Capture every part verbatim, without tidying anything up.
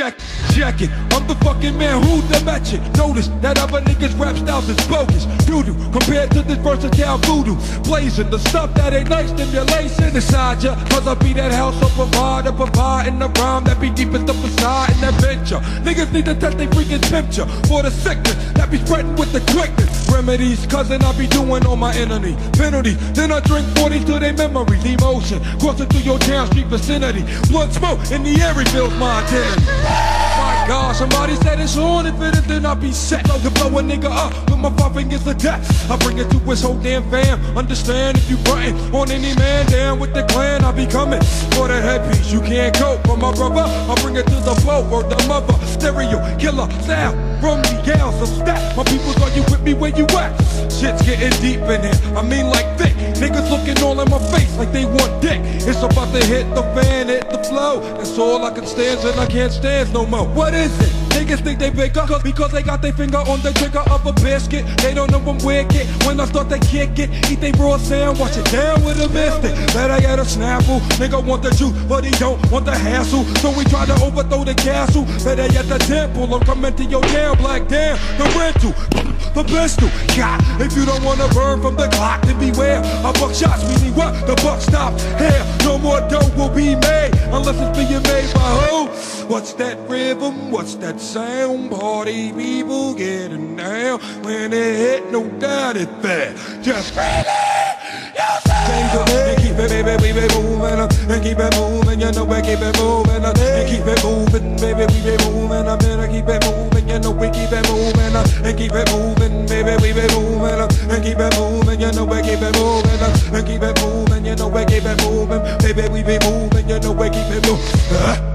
Check, check it. I'm the fucking man who the match it. Notice that other niggas rap styles is bogus. Doo-doo compared to this versatile voodoo. Blazing the stuff that ain't nice, stimulation inside ya. Cause I be that house of provider, providing the rhyme that be deepest up inside in that venture. Niggas need to test they freaking temperature for the sickness that be spreading with the quickness. Remedies, cousin, I be doing on my enemy. Penalty, then I drink forties to their memories. Emotion coursing through your town street vicinity. Blood smoke in the air reveals my identity. My God, somebody said it's on. If it is, then I'll be set to blow a nigga up with my five fingers of death. I bring it to his whole damn fam. Understand if you frontin' on any man down with the clan, I be coming for that headpiece. You can't go for my brother. I bring it to the flow or the mother. Stereo killer sound from the gals of stat. My people's are you with me where you at? Shit's getting deep in here. I mean like thick. Niggas looking all in my face like they want dick. It's about to hit the fan, hit the flow. That's all I can stand and I can't stand no more. What is it? Niggas think they bigger because they got their finger on the trigger of a biscuit. They don't know I'm wicked. When I start to kick it, eat they raw sand, watch it down with a mystic. Better get a snapple. Nigga want the juice, but he don't want the hassle. So we try to overthrow the castle. Better get the temple. I'm coming to your town, black damn. The rental, the pistol. God, if you don't wanna burn from the clock, then beware. A buck shots, meaning what? The buck stops here. No more dough will be made unless it's being made by who? What's that rhythm? What's that sound? Party people getting down. When it hit, no doubt it's bad. Just really yourself. And keep it, baby, we be moving up. And keep it moving, you know we keep it moving up. And keep it moving, baby, we be moving up. And keep it moving, you know we keep it moving up. And keep it moving, baby, we be moving up. And keep it moving, you know we keep it moving up. And keep it moving, you know we keep it moving. Baby, we be moving, you know we keep it moving. Uh.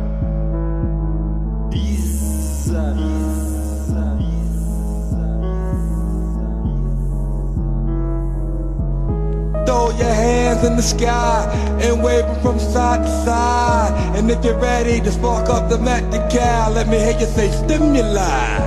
Throw your hands in the sky and wave them from side to side. And if you're ready to spark up the Met the Cal, let me hear you say stimuli.